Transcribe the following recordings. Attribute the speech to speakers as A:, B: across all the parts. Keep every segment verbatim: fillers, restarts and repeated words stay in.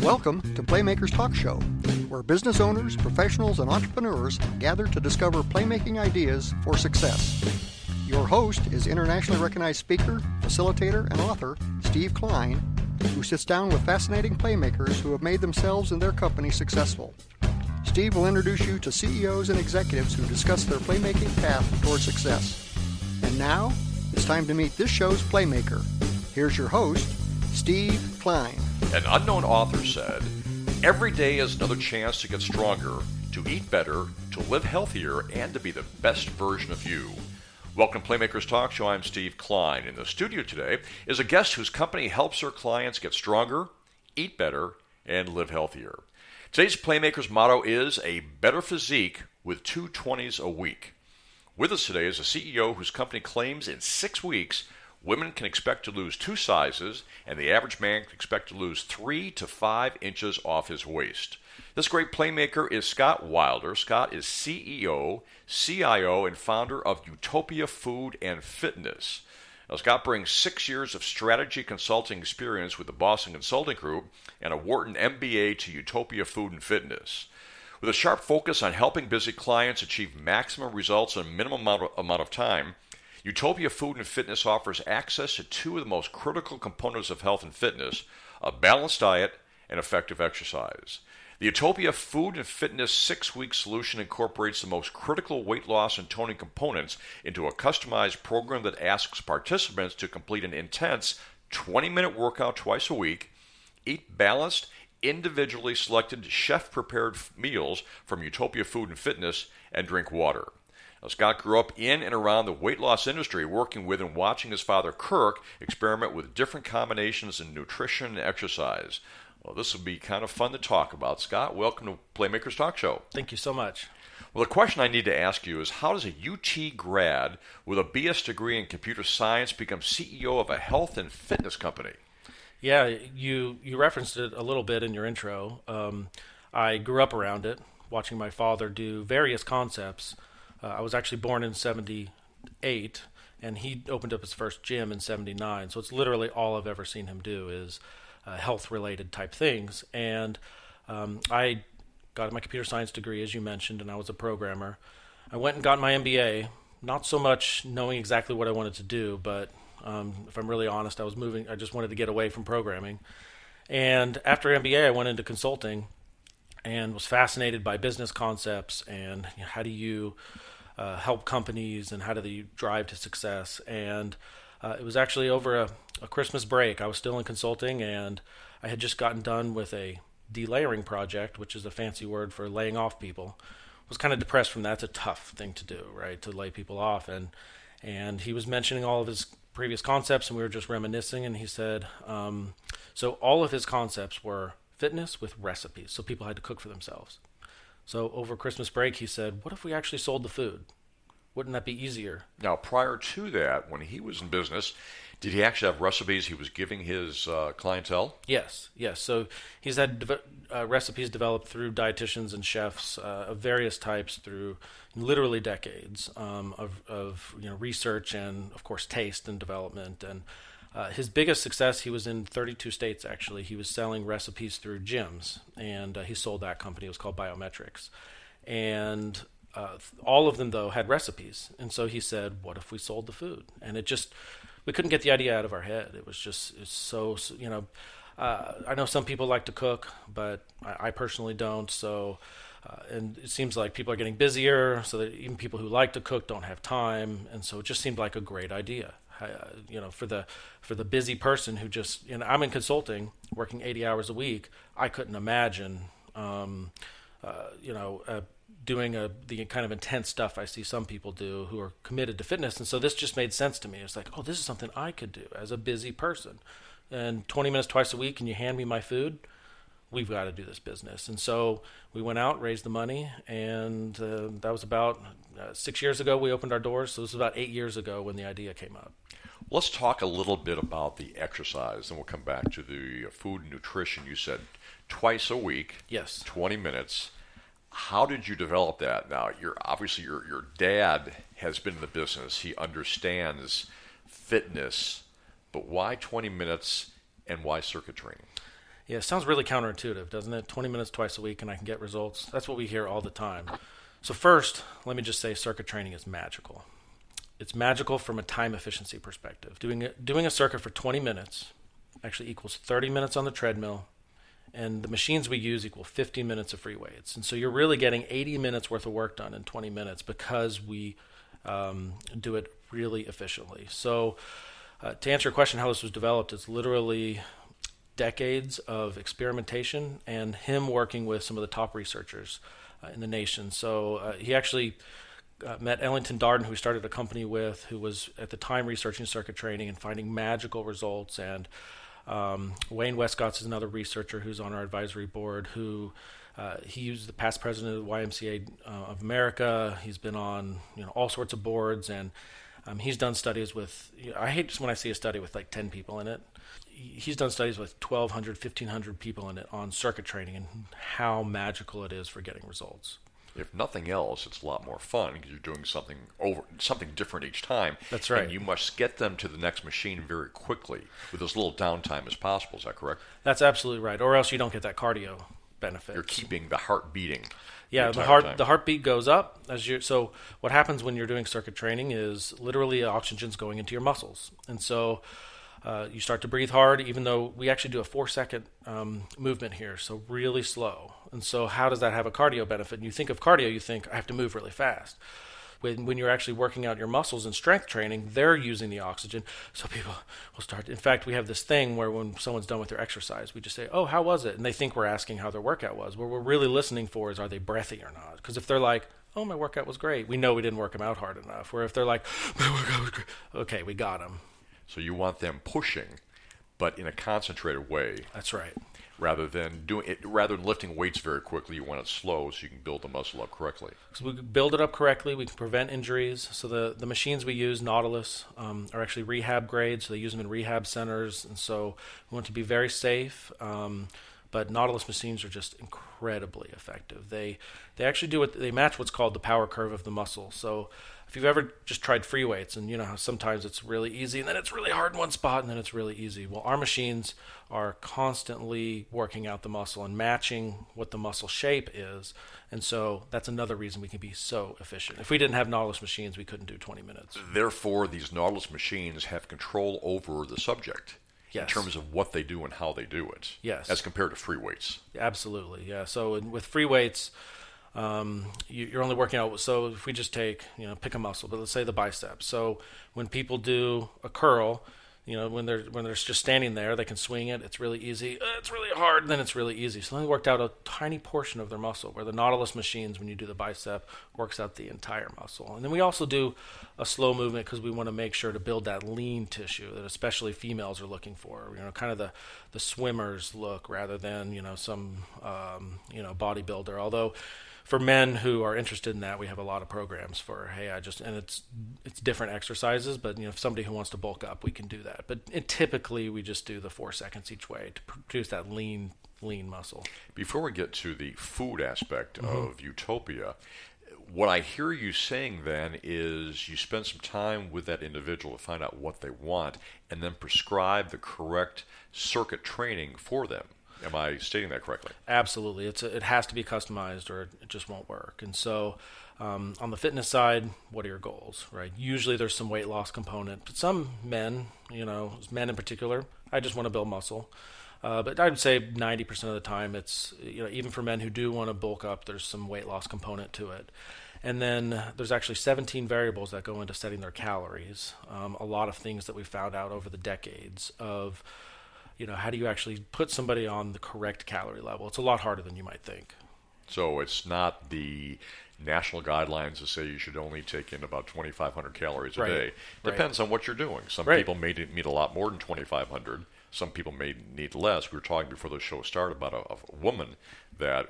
A: Welcome to Playmakers Talk Show, where business owners, professionals, and entrepreneurs gather to discover playmaking ideas for success. Your host is internationally recognized speaker, facilitator, and author Steve Klein, who sits down with fascinating playmakers who have made themselves and their company successful. Steve will introduce you to C E Os and executives who discuss their playmaking path toward success. And now, it's time to meet this show's playmaker. Here's your host, Steve Klein.
B: An unknown author said, "Every day is another chance to get stronger, to eat better, to live healthier, and to be the best version of you." Welcome to Playmakers Talk Show. I'm Steve Klein. In the studio today is a guest whose company helps their clients get stronger, eat better, and live healthier. Today's Playmakers motto is a better physique with two twenties a week. With us today is a C E O whose company claims in six weeks women can expect to lose two sizes, and the average man can expect to lose three to five inches off his waist. This great playmaker is Scott Wilder. Scott is C E O, C I O, and founder of Utopia Food and Fitness. Now, Scott brings six years of strategy consulting experience with the Boston Consulting Group and a Wharton M B A to Utopia Food and Fitness. With a sharp focus on helping busy clients achieve maximum results in a minimum amount of, amount of time, Utopia Food and Fitness offers access to two of the most critical components of health and fitness, a balanced diet and effective exercise. The Utopia Food and Fitness six-week solution incorporates the most critical weight loss and toning components into a customized program that asks participants to complete an intense twenty-minute workout twice a week, eat balanced, individually selected chef-prepared meals from Utopia Food and Fitness, and drink water. Now, Scott grew up in and around the weight loss industry, working with and watching his father Kirk experiment with different combinations in nutrition and exercise. Well, this will be kind of fun to talk about. Scott, welcome to Playmakers Talk Show.
C: Thank you so much.
B: Well, the question I need to ask you is, how does a U T grad with a B S degree in computer science become C E O of a health and fitness company?
C: Yeah, you, you referenced it a little bit in your intro. Um, I grew up around it, watching my father do various concepts. Uh, I was actually born in seventy-eight, and he opened up his first gym in seventy-nine. So it's literally all I've ever seen him do is uh, health-related type things. And um, I got my computer science degree, as you mentioned, and I was a programmer. I went and got my M B A, not so much knowing exactly what I wanted to do, but um, if I'm really honest, I was moving. I just wanted to get away from programming. And after M B A, I went into consulting and was fascinated by business concepts and you know, how do you uh, help companies and how do they drive to success. And uh, it was actually over a, a Christmas break. I was still in consulting, and I had just gotten done with a delayering project, which is a fancy word for laying off people. I was kind of depressed from that. It's a tough thing to do, right, to lay people off. And and he was mentioning all of his previous concepts, and we were just reminiscing, and he said, um, so all of his concepts were fitness with recipes, so people had to cook for themselves. So over Christmas break, he said, what if we actually sold the food? Wouldn't that be easier?
B: Now, prior to that, when he was in business, did he actually have recipes he was giving his uh, clientele?
C: Yes, yes. So he's had de- uh, recipes developed through dietitians and chefs uh, of various types through literally decades um, of, of you know research and, of course, taste and development. And Uh, his biggest success, he was in thirty-two states, actually. He was selling recipes through gyms, and uh, he sold that company. It was called Biometrics. And uh, all of them, though, had recipes. And so he said, what if we sold the food? And it just, we couldn't get the idea out of our head. It was just it's so, you know, uh, I know some people like to cook, but I, I personally don't. So, uh, and it seems like people are getting busier, so that even people who like to cook don't have time. And so it just seemed like a great idea. Uh, you know, for the for the busy person who just, you know, I'm in consulting, working eighty hours a week. I couldn't imagine, um, uh, you know, uh, doing a, the kind of intense stuff I see some people do who are committed to fitness. And so this just made sense to me. It's like, oh, this is something I could do as a busy person. And twenty minutes twice a week, and you hand me my food, we've got to do this business. And so we went out, raised the money, and uh, that was about uh, six years ago we opened our doors. So this was about eight years ago when the idea came up.
B: Let's talk a little bit about the exercise, and we'll come back to the food and nutrition. You said twice a week,
C: yes,
B: twenty minutes. How did you develop that? Now, you're obviously your your dad has been in the business. He understands fitness, but why twenty minutes and why circuit training?
C: Yeah, it sounds really counterintuitive, doesn't it? twenty minutes twice a week and I can get results. That's what we hear all the time. So first, let me just say circuit training is magical. It's magical from a time efficiency perspective. Doing a, doing a circuit for twenty minutes actually equals thirty minutes on the treadmill, and the machines we use equal fifteen minutes of free weights. And so you're really getting eighty minutes worth of work done in twenty minutes because we um, do it really efficiently. So uh, to answer your question, how this was developed, it's literally decades of experimentation and him working with some of the top researchers uh, in the nation. So uh, he actually uh, met Ellington Darden, who he started a company with, who was at the time researching circuit training and finding magical results. And um, Wayne Westcott is another researcher who's on our advisory board, who uh, he was the past president of the Y M C A uh, of America. He's been on you know all sorts of boards, and um, he's done studies with, you know, I hate when I see a study with like ten people in it. He's done studies with twelve hundred, fifteen hundred people in it on circuit training and how magical it is for getting results.
B: If nothing else, it's a lot more fun because you're doing something over something different each time.
C: That's right.
B: And you must get them to the next machine very quickly with as little downtime as possible. Is that correct?
C: That's absolutely right. Or else you don't get that cardio benefit.
B: You're keeping the heart beating.
C: Yeah,
B: the,
C: the heart
B: time.
C: the heartbeat goes up as you. So what happens when you're doing circuit training is literally oxygen's going into your muscles, and so Uh, you start to breathe hard, even though we actually do a four-second um, movement here, so really slow. And so how does that have a cardio benefit? And you think of cardio, you think, I have to move really fast. When, when you're actually working out your muscles in strength training, they're using the oxygen, so people will start. In fact, we have this thing where when someone's done with their exercise, we just say, oh, how was it? And they think we're asking how their workout was. What we're really listening for is, are they breathy or not? Because if they're like, oh, my workout was great, we know we didn't work them out hard enough. Where if they're like, my workout was great, okay, we got them.
B: So you want them pushing, but in a concentrated way.
C: That's right.
B: Rather than doing it, rather than lifting weights very quickly, you want it slow so you can build the muscle up correctly.
C: So we build it up correctly. We can prevent injuries. So the, the machines we use, Nautilus, um, are actually rehab grade. So they use them in rehab centers, and so we want to be very safe. Um, but Nautilus machines are just incredibly effective. They they actually do what they match what's called the power curve of the muscle. So if you've ever just tried free weights, and you know how sometimes it's really easy and then it's really hard in one spot and then it's really easy. Well, our machines are constantly working out the muscle and matching what the muscle shape is. And so that's another reason we can be so efficient. If we didn't have Nautilus machines, we couldn't do twenty minutes.
B: Therefore, these Nautilus machines have control over the subject.
C: Yes.
B: In terms of what they do and how they do it.
C: Yes.
B: As compared to free weights.
C: Absolutely, yeah. So in, with free weights, um, you, you're only working out. So if we just take, you know, pick a muscle, but let's say the biceps. So when people do a curl, you know, when they're when they're just standing there, they can swing it. It's really easy. Uh, it's really hard, and then it's really easy. So they worked out a tiny portion of their muscle, where the Nautilus machines, when you do the bicep, works out the entire muscle. And then we also do a slow movement because we want to make sure to build that lean tissue that especially females are looking for. You know, kind of the the swimmer's look rather than, you know, some um, you know bodybuilder. Although for men who are interested in that, we have a lot of programs for, hey, I just, and it's it's different exercises, but, you know, if somebody who wants to bulk up, we can do that. But it, typically, we just do the four seconds each way to produce that lean, lean muscle.
B: Before we get to the food aspect
C: Mm-hmm.
B: of Utopia, what I hear you saying then is you spend some time with that individual to find out what they want and then prescribe the correct circuit training for them. Am I stating that correctly?
C: Absolutely. It's a, it has to be customized or it just won't work. And so um, on the fitness side, what are your goals, right? Usually there's some weight loss component. But some men, you know, men in particular, I just want to build muscle. Uh, but I would say ninety percent of the time it's, you know, even for men who do want to bulk up, there's some weight loss component to it. And then there's actually seventeen variables that go into setting their calories. Um, a lot of things that we found out over the decades of, you know, how do you actually put somebody on the correct calorie level? It's a lot harder than you might think.
B: So it's not the national guidelines that say you should only take in about twenty-five hundred calories a
C: Right.
B: day. Depends
C: right.
B: on what you're doing. Some
C: Right.
B: people may need a lot more than twenty-five hundred. Some people may need less. We were talking before the show started about a, a woman that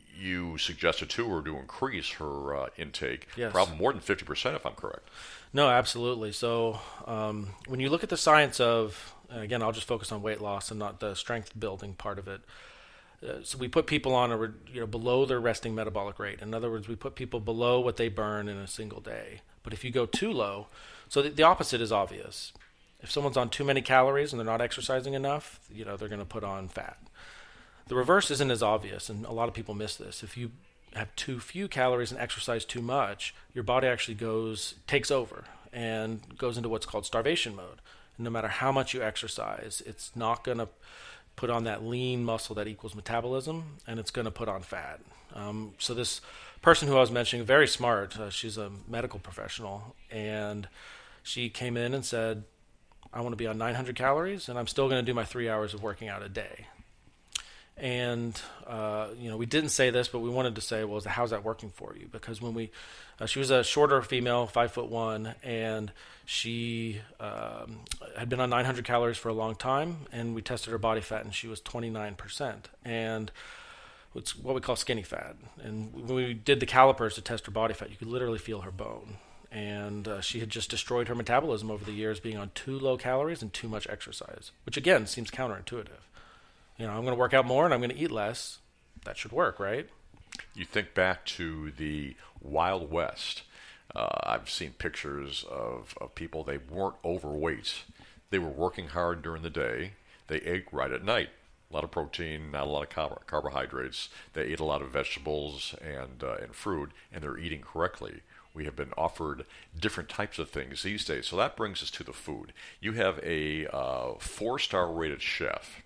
B: you suggested to her to increase her uh, intake,
C: Yes.
B: probably more than fifty percent if I'm correct.
C: No, absolutely. So um, when you look at the science of, again, I'll just focus on weight loss and not the strength building part of it. Uh, so we put people on a, you know, below their resting metabolic rate. In other words, we put people below what they burn in a single day. But if you go too low, so the, the opposite is obvious. If someone's on too many calories and they're not exercising enough, you know, they're going to put on fat. The reverse isn't as obvious, and a lot of people miss this. If you have too few calories and exercise too much, your body actually goes takes over and goes into what's called starvation mode. And no matter how much you exercise, it's not going to put on that lean muscle that equals metabolism, and it's going to put on fat. Um, so this person who I was mentioning, very smart, uh, she's a medical professional, and she came in and said, I want to be on nine hundred calories, and I'm still going to do my three hours of working out a day. And, uh, you know, we didn't say this, but we wanted to say, well, how's that working for you? Because when we, uh, she was a shorter female, five foot one, and she um, had been on nine hundred calories for a long time, and we tested her body fat, and she was twenty-nine percent. And it's what we call skinny fat. And when we did the calipers to test her body fat, you could literally feel her bone. And uh, she had just destroyed her metabolism over the years, being on too low calories and too much exercise, which again seems counterintuitive. You know, I'm going to work out more and I'm going to eat less. That should work, right?
B: You think back to the Wild West. Uh, I've seen pictures of, of people, they weren't overweight. They were working hard during the day. They ate right at night. A lot of protein, not a lot of carb- carbohydrates. They ate a lot of vegetables and uh, and fruit, and they're eating correctly. We have been offered different types of things these days. So that brings us to the food. You have a uh, four-star rated chef.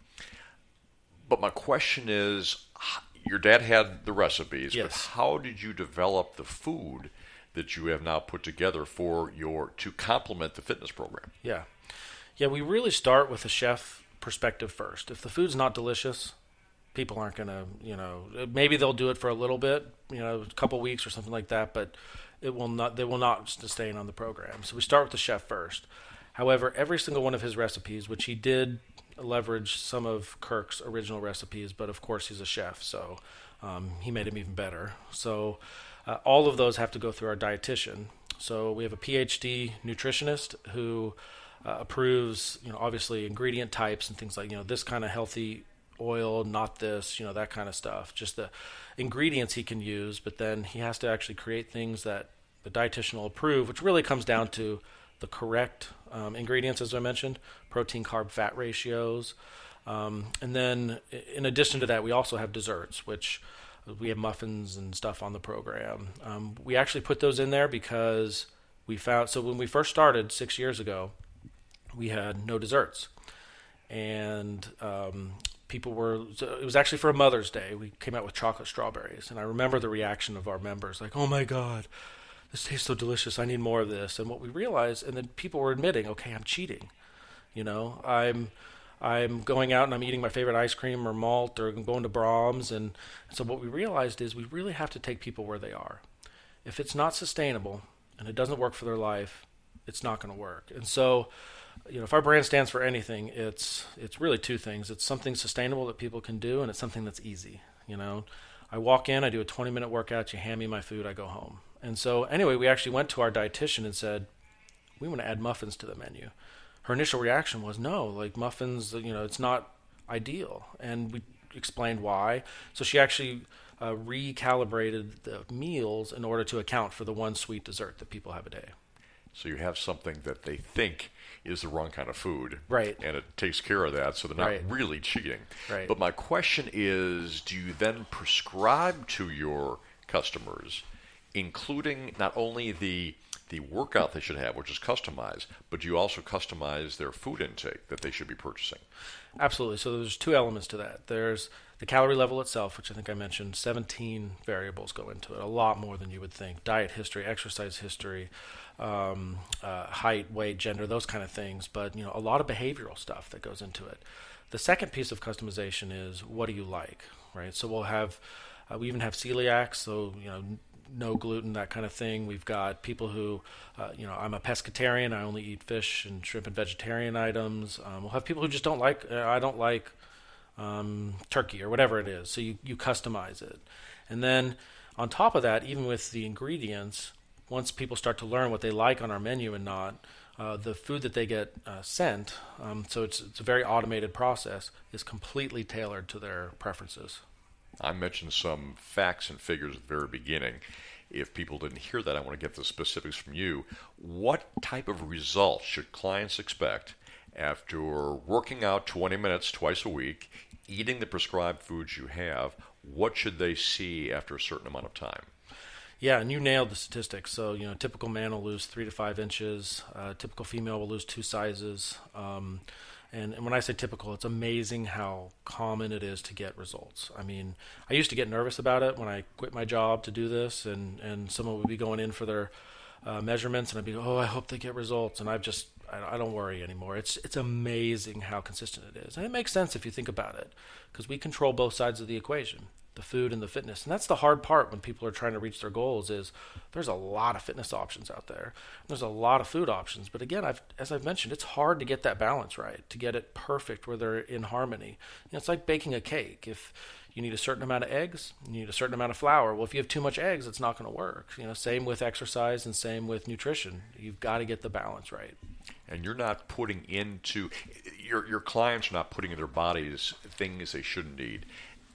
B: But my question is, your dad had the recipes,
C: yes.
B: but how did you develop the food that you have now put together for your to complement the fitness program?
C: Yeah. Yeah, we really start with a chef perspective first. If the food's not delicious, people aren't going to, you know, maybe they'll do it for a little bit, you know, a couple weeks or something like that, but it will not, they will not sustain on the program. So we start with the chef first. However, every single one of his recipes, which he did leverage some of Kirk's original recipes, but of course he's a chef, so um, he made them even better. So uh, all of those have to go through our dietitian. So we have a P H D nutritionist who uh, approves, you know, obviously ingredient types and things like, you know, this kind of healthy oil, not this, you know, that kind of stuff. Just the ingredients he can use, but then he has to actually create things that the dietitian will approve, which really comes down to the correct um, ingredients, as I mentioned, protein, carb, fat ratios. Um, and then in addition to that, we also have desserts, which we have muffins and stuff on the program. Um, we actually put those in there because we found, so when we first started six years ago, we had no desserts. And um, people were, so it was actually for a Mother's Day. We came out with chocolate strawberries. And I remember the reaction of our members, like, oh my God, this tastes so delicious. I need more of this. And what we realized, and then people were admitting, okay, I'm cheating. You know, I'm I'm going out and I'm eating my favorite ice cream or malt, or I'm going to Brahms. And so what we realized is we really have to take people where they are. If it's not sustainable and it doesn't work for their life, it's not going to work. And so, you know, if our brand stands for anything, it's it's really two things. It's something sustainable that people can do, and it's something that's easy. You know, I walk in, I do a twenty-minute workout, you hand me my food, I go home. And so anyway, we actually went to our dietitian and said, we want to add muffins to the menu. Her initial reaction was, no, like muffins, you know, it's not ideal. And we explained why. So she actually uh, recalibrated the meals in order to account for the one sweet dessert that people have a day.
B: So you have something that they think is the wrong kind of food.
C: Right.
B: And it takes care of that, so they're not
C: Right.
B: really cheating.
C: Right.
B: But my question is, do you then prescribe to your customers, including not only the the workout they should have, which is customized, but do you also customize their food intake that they should be purchasing?
C: Absolutely. So there's two elements to that. There's the calorie level itself, which I think I mentioned. seventeen variables go into it, a lot more than you would think. Diet history, exercise history, um, uh, height, weight, gender, those kind of things. But, you know, a lot of behavioral stuff that goes into it. The second piece of customization is, what do you like, right? So we'll have, uh, we even have celiacs, so, you know, no gluten, that kind of thing. We've got people who, uh, you know, I'm a pescatarian. I only eat fish and shrimp and vegetarian items. Um, we'll have people who just don't like, uh, I don't like um, turkey or whatever it is. So you, you customize it. And then on top of that, even with the ingredients, once people start to learn what they like on our menu and not, uh, the food that they get uh, sent, um, so it's, it's a very automated process, is completely tailored to their preferences.
B: I mentioned some facts and figures at the very beginning. If people didn't hear that, I want to get the specifics from you. What type of results should clients expect after working out twenty minutes twice a week, eating the prescribed foods you have, what should they see after a certain amount of time?
C: Yeah, and you nailed the statistics. So, you know, typical man will lose three to five inches. Uh, typical female will lose two sizes. Um, and, and when I say typical, it's amazing how common it is to get results. I mean, I used to get nervous about it when I quit my job to do this, and, and someone would be going in for their uh, measurements, and I'd be, oh, I hope they get results. And I've just, I, I don't worry anymore. It's it's amazing how consistent it is. And it makes sense if you think about it, because we control both sides of the equation, the food and the fitness. And that's the hard part when people are trying to reach their goals, is there's a lot of fitness options out there. There's a lot of food options. But again, I've, as I've mentioned, it's hard to get that balance right, to get it perfect where they're in harmony. You know, it's like baking a cake. If you need a certain amount of eggs, you need a certain amount of flour. Well, if you have too much eggs, it's not going to work. You know, same with exercise and same with nutrition. You've got to get the balance right.
B: And you're not putting into, your your clients are not putting in their bodies things they shouldn't eat.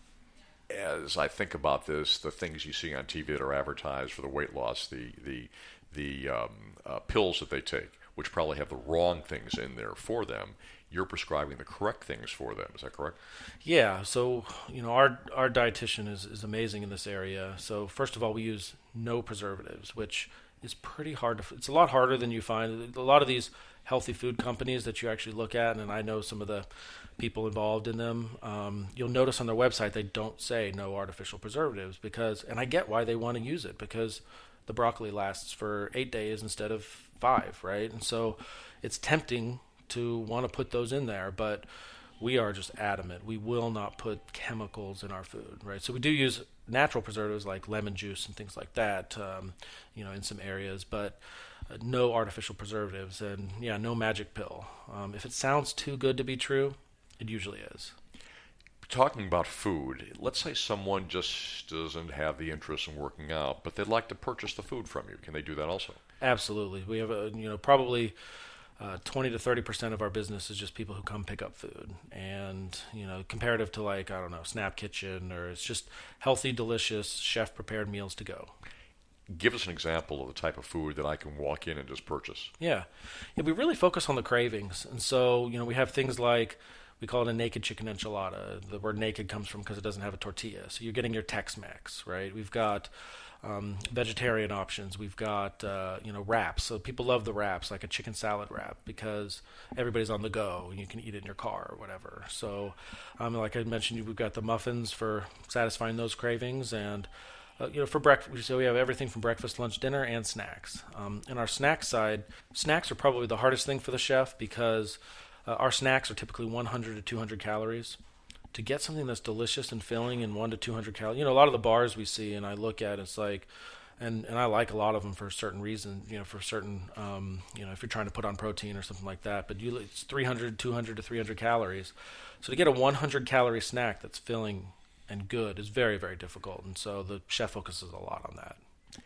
B: As I think about this, the things you see on T V that are advertised for the weight loss, the the the um, uh, pills that they take, which probably have the wrong things in there for them, you're prescribing the correct things for them. Is that correct?
C: Yeah. So, you know, our our dietitian is, is amazing in this area. So first of all, we use no preservatives, which is pretty hard to. It's a lot harder than you find. A lot of these healthy food companies that you actually look at, and I know some of the people involved in them, um, you'll notice on their website they don't say no artificial preservatives, because, and I get why they want to use it, because the broccoli lasts for eight days instead of five, right? And so it's tempting to want to put those in there, but we are just adamant. We will not put chemicals in our food, right? So we do use natural preservatives like lemon juice and things like that, um, you know, in some areas, but uh, no artificial preservatives, and yeah, no magic pill. Um, if it sounds too good to be true, it usually is.
B: Talking about food, let's say someone just doesn't have the interest in working out, but they'd like to purchase the food from you. Can they do that also?
C: Absolutely. We have a, you know, probably uh, twenty to thirty percent of our business is just people who come pick up food, and, you know, comparative to, like, I don't know, Snap Kitchen, or it's just healthy, delicious, chef prepared meals to go.
B: Give us an example of the type of food that I can walk in and just purchase.
C: Yeah. Yeah, we really focus on the cravings. And so, you know, we have things like, we call it a naked chicken enchilada. The word naked comes from because it doesn't have a tortilla. So you're getting your Tex-Mex, right? We've got um, vegetarian options. We've got, uh, you know, wraps. So people love the wraps, like a chicken salad wrap, because everybody's on the go and you can eat it in your car or whatever. So um, like I mentioned, we've got the muffins for satisfying those cravings. And Uh, you know, for breakfast, so we have everything from breakfast, lunch, dinner, and snacks. Um, in our snack side, snacks are probably the hardest thing for the chef, because uh, our snacks are typically one hundred to two hundred calories. To get something that's delicious and filling in one to two hundred calories, you know, a lot of the bars we see, and I look at, it's like, and and I like a lot of them for certain reasons, you know, for certain, um, you know, if you're trying to put on protein or something like that. But you, it's three hundred, two hundred to three hundred calories. So to get a one hundred calorie snack that's filling and good is very, very difficult, and so the chef focuses a lot on that.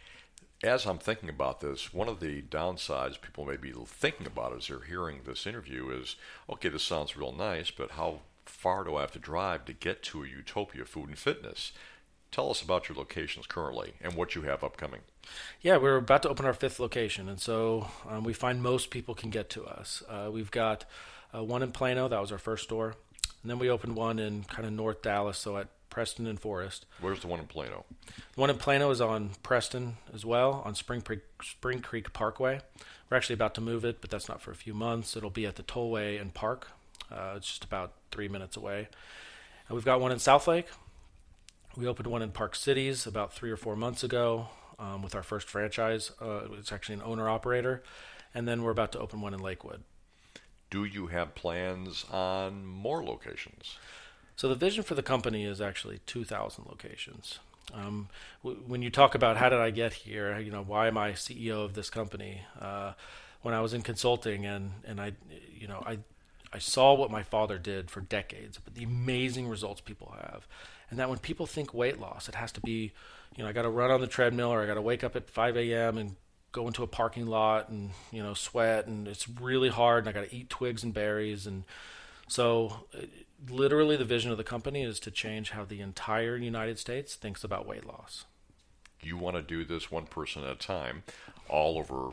B: As I'm thinking about this, one of the downsides people may be thinking about as they're hearing this interview is, okay, this sounds real nice, but how far do I have to drive to get to a Utopia Food and Fitness? Tell us about your locations currently and what you have upcoming.
C: Yeah, we're about to open our fifth location, and so um, we find most people can get to us. Uh, we've got uh, one in Plano, that was our first store, and then we opened one in kind of North Dallas, so at Preston and Forest.
B: Where's the one in Plano?
C: The one in Plano is on Preston as well, on Spring Creek, Spring Creek Parkway. We're actually about to move it, but that's not for a few months. It'll be at the Tollway and Park. Uh, it's just about three minutes away. And we've got one in Southlake. We opened one in Park Cities about three or four months ago um, with our first franchise. Uh, it's actually an owner-operator. And then we're about to open one in Lakewood.
B: Do you have plans on more locations?
C: So the vision for the company is actually two thousand locations. Um, w- when you talk about how did I get here, you know, why am I C E O of this company? Uh, when I was in consulting, and, and I, you know, I, I saw what my father did for decades, but the amazing results people have, and that when people think weight loss, it has to be, you know, I got to run on the treadmill, or I got to wake up at five a.m. and go into a parking lot and, you know, sweat, and it's really hard, and I got to eat twigs and berries, and so. It, Literally, the vision of the company is to change how the entire United States thinks about weight loss.
B: You want to do this one person at a time all over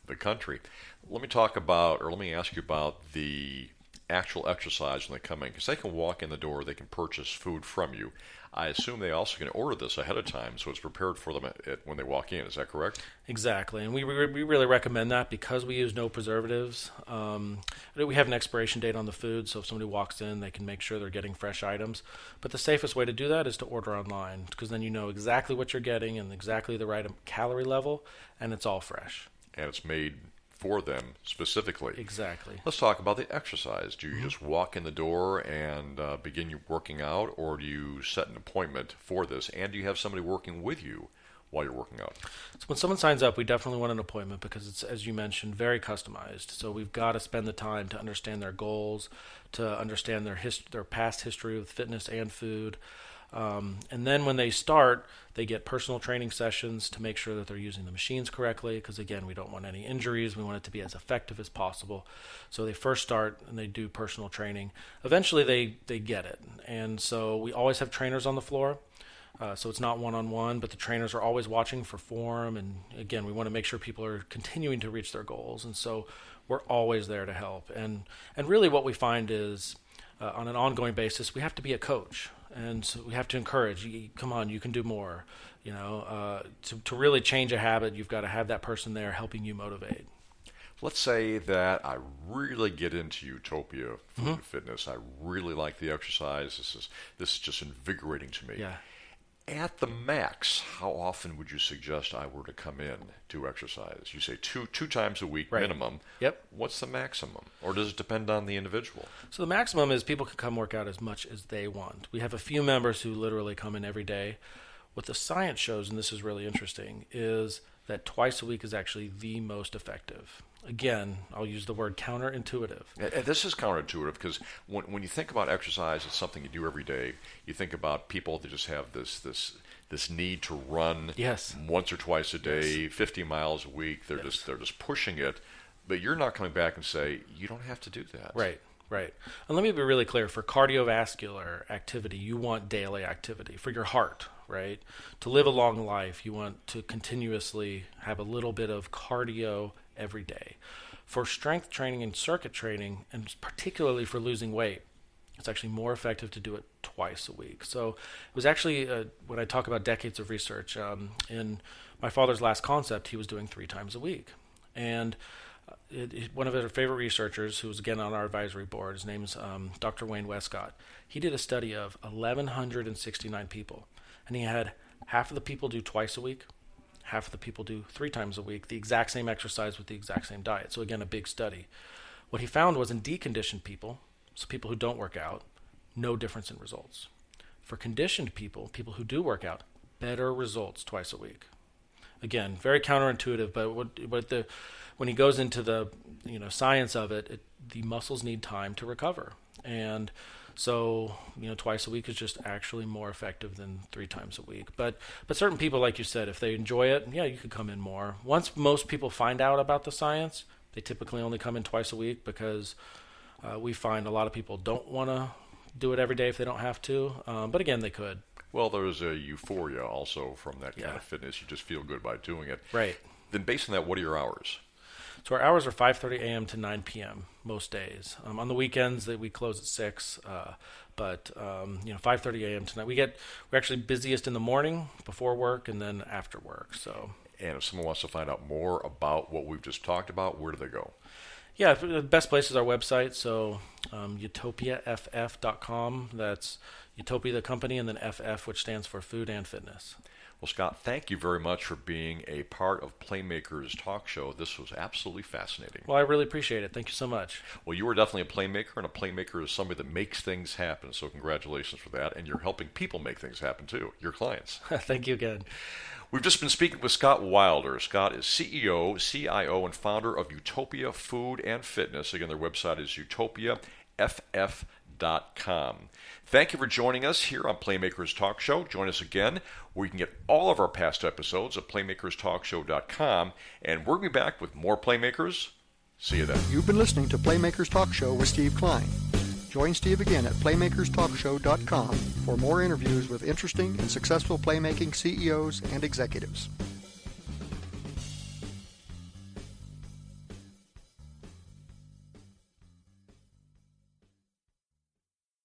B: the country. Let me talk about, or let me ask you about the actual exercise when they come in, because they can walk in the door, they can purchase food from you. I assume they also can order this ahead of time, so it's prepared for them at, at, when they walk in. Is that correct?
C: Exactly, and we re- we really recommend that because we use no preservatives. Um, we have an expiration date on the food, so if somebody walks in, they can make sure they're getting fresh items. But the safest way to do that is to order online, because then you know exactly what you're getting and exactly the right calorie level, and it's all fresh.
B: And it's made for them specifically.
C: Exactly.
B: Let's talk about the exercise. Do you mm-hmm. just walk in the door and uh, begin your working out, or do you set an appointment for this? And do you have somebody working with you while you're working out?
C: So when someone signs up, we definitely want an appointment because it's, as you mentioned, very customized. So we've got to spend the time to understand their goals, to understand their hist- their past history with fitness and food. Um, and then when they start, they get personal training sessions to make sure that they're using the machines correctly, because again, we don't want any injuries. We want it to be as effective as possible. So they first start and they do personal training. Eventually they, they get it. And so we always have trainers on the floor. Uh, so it's not one-on-one, but the trainers are always watching for form. And again, we want to make sure people are continuing to reach their goals. And so we're always there to help. And, and really what we find is uh, on an ongoing basis, we have to be a coach. And so we have to encourage, you, come on, you can do more. You know, uh, to, to really change a habit, you've got to have that person there helping you motivate.
B: Let's say that I really get into Utopia food
C: mm-hmm.
B: and fitness. I really like the exercise. This is this is just invigorating to me.
C: Yeah.
B: At the max, how often would you suggest I were to come in to exercise? You say two two times a week
C: right.
B: minimum.
C: Yep.
B: What's the maximum? Or does it depend on the individual?
C: So the maximum is people can come work out as much as they want. We have a few members who literally come in every day. What the science shows, and this is really interesting, is that twice a week is actually the most effective. Again, I'll use the word counterintuitive.
B: And this is counterintuitive because when, when you think about exercise, it's something you do every day. You think about people that just have this this this need to run
C: yes.
B: once or twice a day,
C: yes.
B: fifty miles a week. They're
C: yes.
B: just they're just pushing it. But you're not coming back and say you don't have to do that.
C: Right. Right. And let me be really clear. For cardiovascular activity, you want daily activity. For your heart, right? To live a long life, you want to continuously have a little bit of cardio every day. For strength training and circuit training, and particularly for losing weight, it's actually more effective to do it twice a week. So it was actually, uh, when I talk about decades of research, um, in my father's last concept, he was doing three times a week. And It, it, one of our favorite researchers, who was again on our advisory board, his name is um, Doctor Wayne Westcott. He did a study of eleven sixty-nine people, and he had half of the people do twice a week, half of the people do three times a week, the exact same exercise with the exact same diet. So again, a big study. What he found was in deconditioned people, so people who don't work out, no difference in results. For conditioned people, people who do work out, better results twice a week. Again, very counterintuitive, but what, what the when he goes into the you know science of it, it, the muscles need time to recover, and so you know twice a week is just actually more effective than three times a week. But but certain people, like you said, if they enjoy it, yeah, you could come in more. Once most people find out about the science, they typically only come in twice a week because uh, we find a lot of people don't want to do it every day if they don't have to. Um, but again, they could.
B: Well, there's a euphoria also from that kind
C: yeah.
B: of fitness. You just feel good by doing it.
C: Right.
B: Then based on that, what are your hours?
C: So our hours are five thirty a.m. to nine p.m. most days. Um, on the weekends, that we close at six. Uh, but um, you know, five thirty a.m. to nine. We get we're actually busiest in the morning before work and then after work. So.
B: And if someone wants to find out more about what we've just talked about, where do they go?
C: Yeah, the best place is our website. So um, utopia f f dot com. That's Utopia, the company, and then F F, which stands for Food and Fitness.
B: Well, Scott, thank you very much for being a part of Playmakers Talk Show. This was absolutely fascinating.
C: Well, I really appreciate it. Thank you so much.
B: Well, you are definitely a playmaker, and a playmaker is somebody that makes things happen. So congratulations for that. And you're helping people make things happen, too, your clients.
C: Thank you again.
B: We've just been speaking with Scott Wilder. Scott is C E O, C I O, and founder of Utopia Food and Fitness. Again, their website is utopia f f dot com. Thank you for joining us here on Playmakers Talk Show. Join us again where you can get all of our past episodes at playmakers talk show dot com. And we'll be back with more Playmakers. See you then.
A: You've been listening to Playmakers Talk Show with Steve Klein. Join Steve again at playmakers talk show dot com for more interviews with interesting and successful playmaking C E Os and executives.